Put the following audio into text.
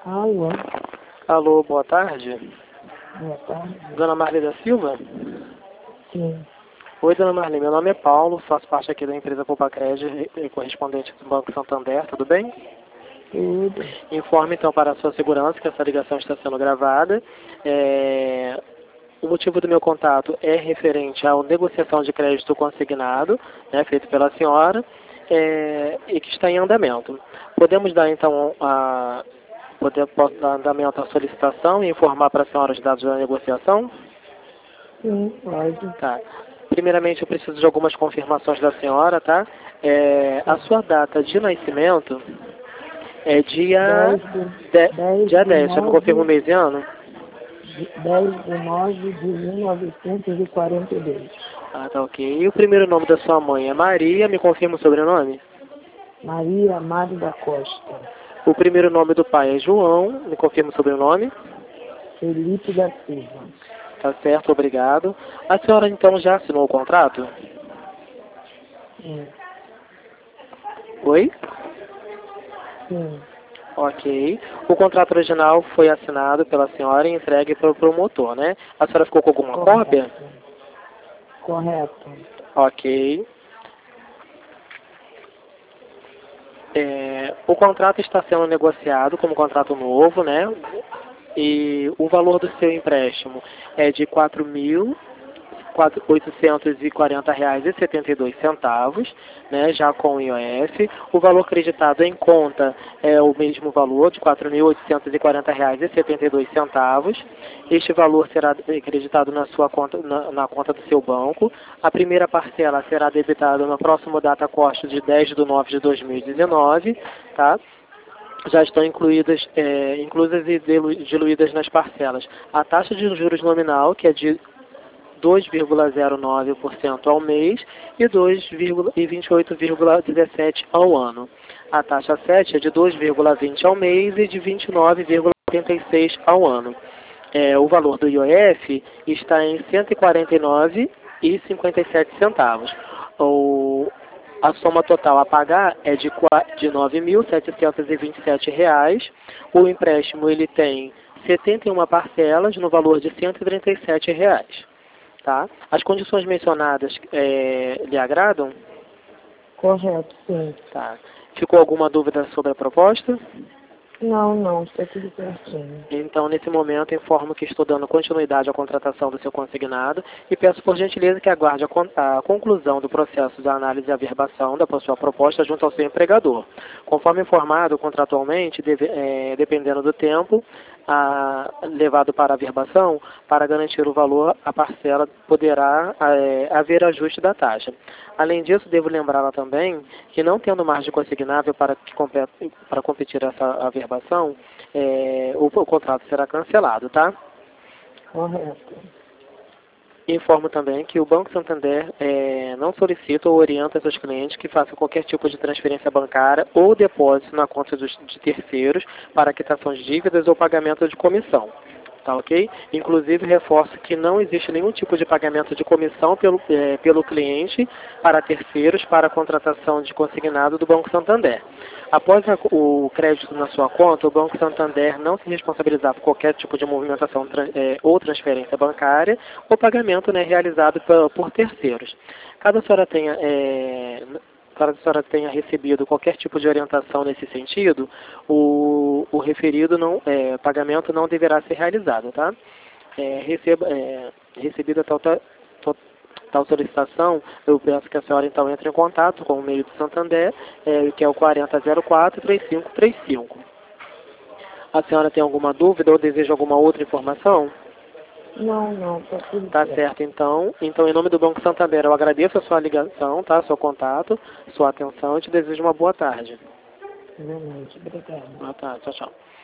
Alô, Alô, boa tarde. boa tarde. Dona Marli da Silva? Sim, Oi, Dona Marli, meu nome é Paulo, faço parte aqui da empresa Poupacred, correspondente do Banco Santander, tudo bem? tudo. Informe então para a sua segurança que essa ligação está sendo gravada. O motivo do meu contato é referente à negociação de crédito consignado, né, feito pela senhora, e que está em andamento. Podemos dar então posso dar andamento à solicitação e informar para a senhora os dados da negociação? Sim, pode. Tá. Primeiramente, eu preciso de algumas confirmações da senhora, tá? A sua data de nascimento é dia 10, já me confirma o mês e ano? 10/9/1942. Ah, tá ok. E o primeiro nome da sua mãe é Maria, me confirma o sobrenome? Maria Amado da Costa. O primeiro nome do pai é João, me confirma o sobrenome? Felipe da Silva. Tá certo, obrigado. A senhora então já assinou o contrato? Sim, Oi? sim, Ok. O contrato original foi assinado pela senhora e entregue para o promotor, né? A senhora ficou com alguma cópia? correto. Ok. O contrato está sendo negociado como contrato novo, né? E o valor do seu empréstimo é de R$ 4.840,72, né, já com o IOF. O valor creditado em conta é o mesmo valor, de R$ 4.840,72. Este valor será creditado na sua conta, na conta do seu banco. A primeira parcela será debitada na próxima data corte de 10/9/2019, tá? Já estão inclusas e diluídas nas parcelas a taxa de juros nominal, que é de 2,09% ao mês e 28,17% ao ano. A taxa 7 é de 2,20% ao mês e de 29,86% ao ano. O valor do IOF está em R$ 149,57. A soma total a pagar é de R$ 9.727. O empréstimo ele tem 71 parcelas no valor de R$ 137. Tá? As condições mencionadas lhe agradam? Correto, sim. Tá. Ficou alguma dúvida sobre a proposta? Não, está tudo certinho. Então, nesse momento, informo que estou dando continuidade à contratação do seu consignado e peço por gentileza que aguarde a conclusão do processo de análise e averbação da sua proposta junto ao seu empregador. Conforme informado contratualmente, dependendo do tempo levado para a averbação, para garantir o valor, a parcela poderá haver ajuste da taxa. Além disso, devo lembrá-la também que, não tendo margem consignável para competir essa averbação, o contrato será cancelado, tá? Correto. Informo também que o Banco Santander não solicita ou orienta seus clientes que façam qualquer tipo de transferência bancária ou depósito na conta de terceiros para quitação de dívidas ou pagamento de comissão. Tá ok? Inclusive, reforço que não existe nenhum tipo de pagamento de comissão pelo cliente para terceiros para a contratação de consignado do Banco Santander. Após o crédito na sua conta, o Banco Santander não se responsabilizar por qualquer tipo de movimentação ou transferência bancária ou pagamento, né, realizado por terceiros. Caso a senhora tenha recebido qualquer tipo de orientação nesse sentido, o referido pagamento não deverá ser realizado, tá? Recebida tal solicitação, eu peço que a senhora então entre em contato com o meio do Santander, que é o 4004-3535. A senhora tem alguma dúvida ou deseja alguma outra informação? Não, está tudo Tá certo. certo, então. Então, em nome do Banco Santander, eu agradeço a sua ligação, tá? Seu contato, sua atenção e te desejo uma boa tarde. Realmente, obrigada. Boa tarde, tchau, tchau.